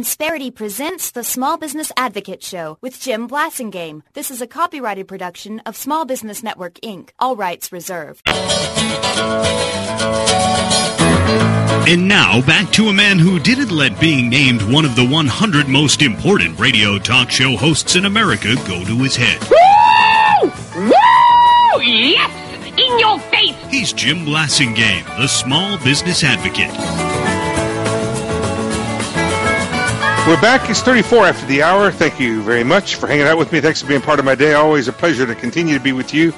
Insperity presents the Small Business Advocate Show with Jim Blasingame. This is a copyrighted production of Small Business Network, Inc. All rights reserved. And now, back to a man who didn't let being named one of the 100 most important radio talk show hosts in America go to his head. Woo! Woo! Yes! In your face! He's Jim Blasingame, the Small Business Advocate. We're back. It's 34 after the hour. Thank you very much for hanging out with me. Thanks for being part of my day. Always a pleasure to continue to be with you.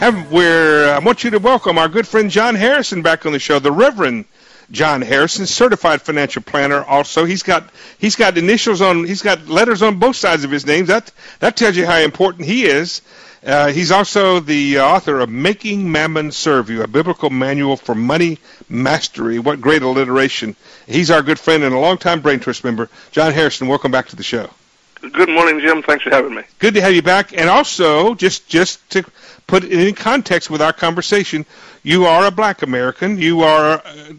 I want you to welcome our good friend John Harrison back on the show, the Reverend John Harrison, certified financial planner. Also, he's got initials on, he's got letters on both sides of his name. That tells you how important he is. He's also the author of Making Mammon Serve You, a biblical manual for money mastery. What great alliteration. He's our good friend and a longtime Brain Trust member. John Harrison, welcome back to the show. Good morning, Jim. Thanks for having me. Good to have you back. And also, just to put it in context with our conversation, you are a Black American. You are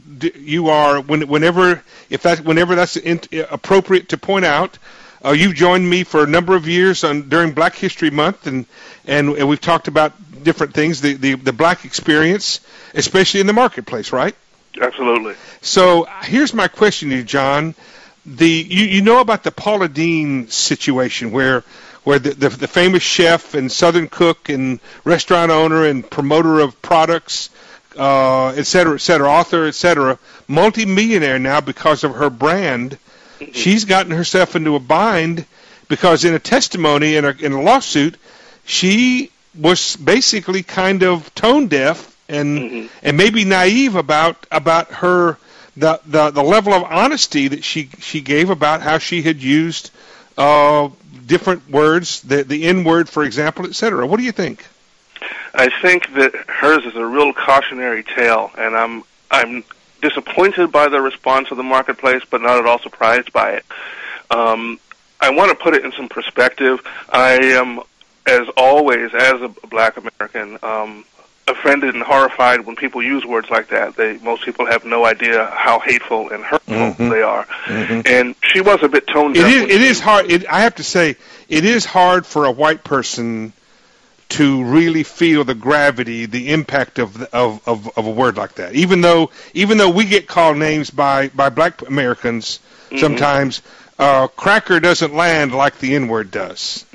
whenever that's appropriate to point out. You've joined me for a number of years during Black History Month, and we've talked about different things, the Black experience, especially in the marketplace, right? Absolutely. So here's my question to you, John. You know about the Paula Deen situation where the famous chef and Southern cook and restaurant owner and promoter of products, et cetera, author, et cetera, multi-millionaire now because of her brand. Mm-hmm. She's gotten herself into a bind because in a testimony in a lawsuit, she was basically kind of tone deaf and maybe naive about her the level of honesty that she gave about how she had used different words, the N word, for example, et cetera. What do you think? I think that hers is a real cautionary tale, and I'm disappointed by the response of the marketplace, but not at all surprised by it. I want to put it in some perspective. I am, as always, as a Black American, offended and horrified when people use words like that. Most people have no idea how hateful and hurtful they are. Mm-hmm. And she was a bit tone deaf. It is hard. I have to say, it is hard for a white person to really feel the gravity, the impact of a word like that. Even though we get called names by Black Americans sometimes, cracker doesn't land like the N-word does.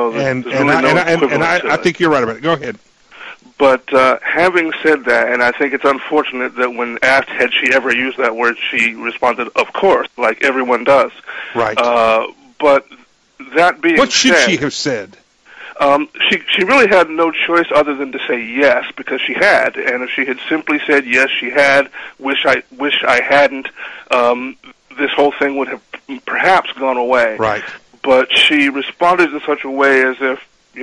I think you're right about it. Go ahead. But having said that, and I think it's unfortunate that when asked had she ever used that word, she responded, "Of course," like everyone does. Right. But that being said, what should she have said? She really had no choice other than to say yes, because she had. And if she had simply said yes, she had. Wish I hadn't. This whole thing would have perhaps gone away. Right. But she responded in such a way as if,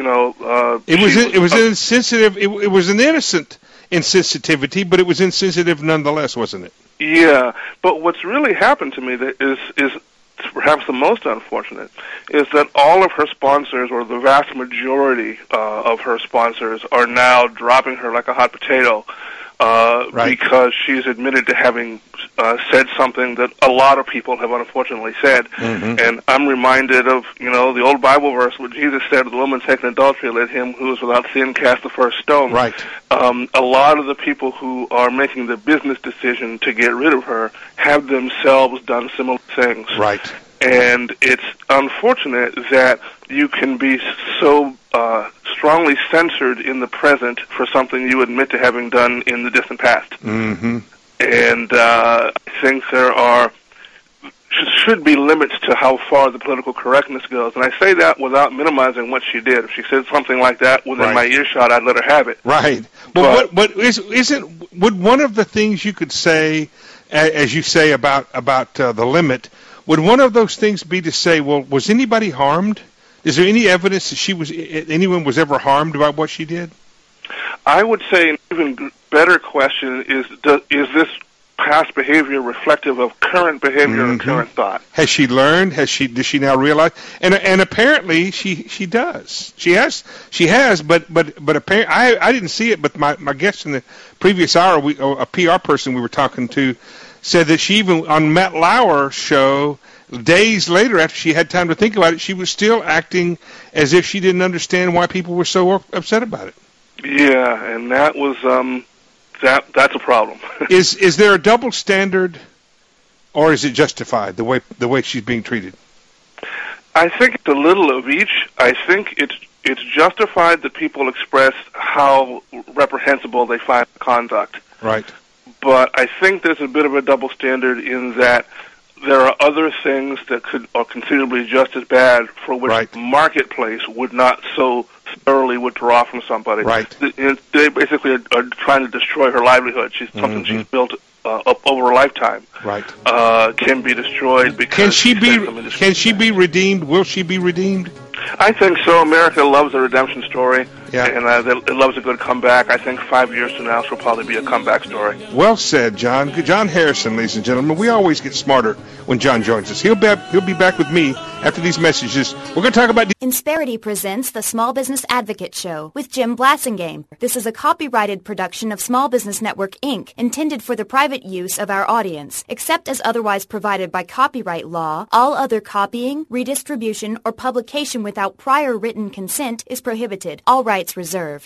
it was insensitive. It was an innocent insensitivity, but it was insensitive nonetheless, wasn't it? Yeah, but what's really happened to me that is perhaps the most unfortunate is that all of her sponsors, or the vast majority of her sponsors, are now dropping her like a hot potato because she's admitted to having said something that a lot of people have unfortunately said. Mm-hmm. And I'm reminded of, the old Bible verse where Jesus said, "The woman taken adultery, let him who is without sin cast the first stone." Right. A lot of the people who are making the business decision to get rid of her have themselves done similar things. Right. And it's unfortunate that you can be so strongly censored in the present for something you admit to having done in the distant past. Mm-hmm. And I think there should be limits to how far the political correctness goes. And I say that without minimizing what she did. If she said something like that within my earshot, I'd let her have it. Right. But would one of the things you could say, as you say about the limit, would one of those things be to say, well, was anybody harmed? Is there any evidence that anyone was ever harmed by what she did? I would say an even better question is this past behavior reflective of current behavior and current thought? Has she learned? Does she now realize? And apparently she does. She has. But apparently I didn't see it. But my guest in the previous hour, a PR person we were talking to, said that she even on Matt Lauer's show days later, after she had time to think about it, she was still acting as if she didn't understand why people were so upset about it. Yeah, and that was that's a problem. Is there a double standard, or is it justified the way she's being treated? I think it's a little of each. I think it's justified that people express how reprehensible they find the conduct. Right. But I think there's a bit of a double standard in that there are other things that are considerably just as bad for which the marketplace would not so thoroughly withdraw from somebody. Right. They basically are trying to destroy her livelihood. She's something she's built up over a lifetime. Right. Can be destroyed because can she be redeemed? Will she be redeemed? I think so. America loves a redemption story, and it loves a good comeback. I think 5 years from now she'll probably be a comeback story. Well said, John. John Harrison, ladies and gentlemen. We always get smarter when John joins us. He'll be back with me after these messages. We're going to talk about... Insperity presents the Small Business Advocate Show with Jim Blassingame. This is a copyrighted production of Small Business Network, Inc., intended for the private use of our audience. Except as otherwise provided by copyright law, all other copying, redistribution, or publication without prior written consent is prohibited. All rights reserved.